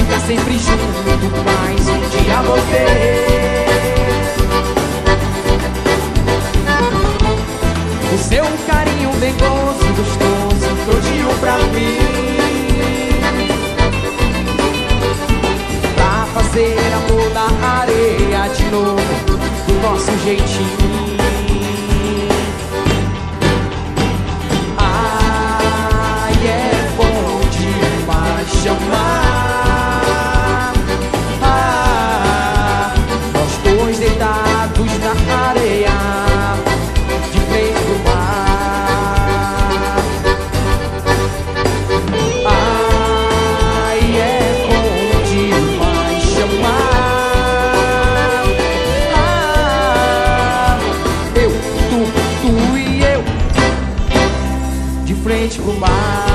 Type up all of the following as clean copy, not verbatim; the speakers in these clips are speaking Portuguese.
ficar sempre junto, mas um dia vou ter o seu carinho dengoso e gostoso, todinho pra mim, pra fazer amor na areia de novo, do nosso jeitinho. Ai, é bom demais chamar. Nós dois deitados na areia, de frente pro mar. Ai, é bom demais chamar. Eu, tu e eu, de frente pro mar.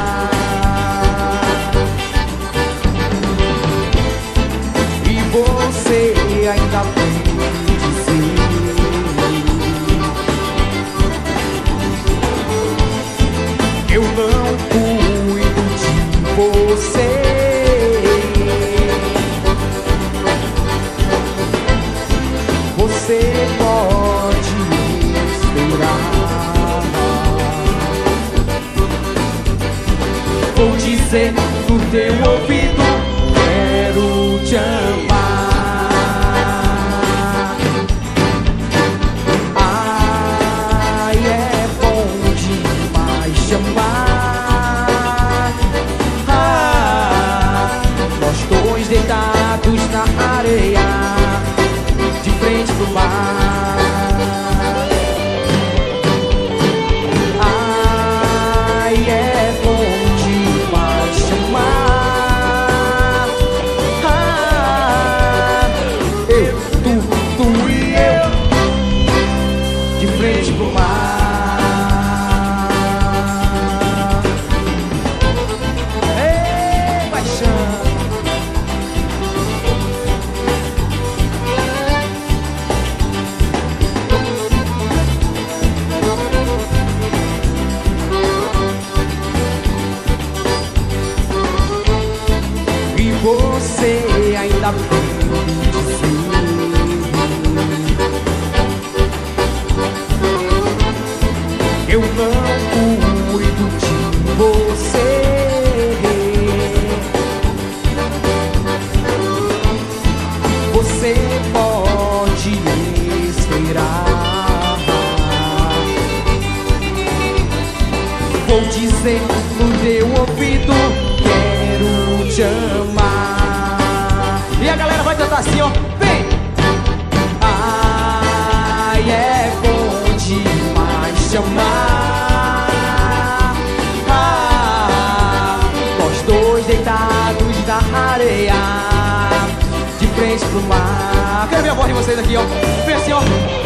E você ainda vem dizer eu não cuido de você. Você pode esperar. Vou dizer no teu ouvido, quero te amar. Ai, é bom demais te amar. Nós dois deitados na areia, de frente pro mar. Ai, é bom demais te amar. Eu, tu e eu, de frente pro mar. Ei, paixão. E você ainda vem dizer eu não cuido de você. Você pode esperar. Vou dizer no teu ouvido, quero te amar. E a galera vai cantar assim, ó. Vem! Ai, é bom demais te amar. Nós dois deitados na areia, de frente pro mar. Quero ver a voz de vocês aqui, ó. Vem assim, ó.